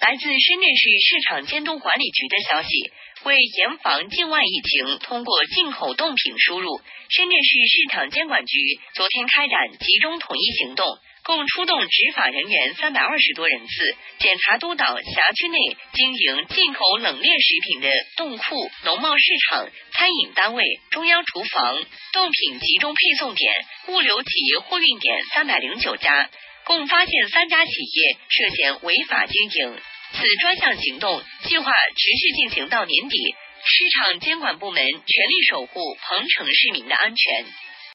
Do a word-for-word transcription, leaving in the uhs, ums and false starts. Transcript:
来自深圳市市场监督管理局的消息，为严防境外疫情通过进口冻品输入，深圳市市场监管局昨天开展集中统一行动，共出动执法人员三百二十多人次，检查督导辖区内经营进口冷链食品的冻库、农贸市场、餐饮单位、中央厨房、冻品集中配送点、物流企业货运点三百零九家，共发现三家企业涉嫌违法经营。此专项行动计划持续进行到年底，市场监管部门全力守护彭城市民的安全。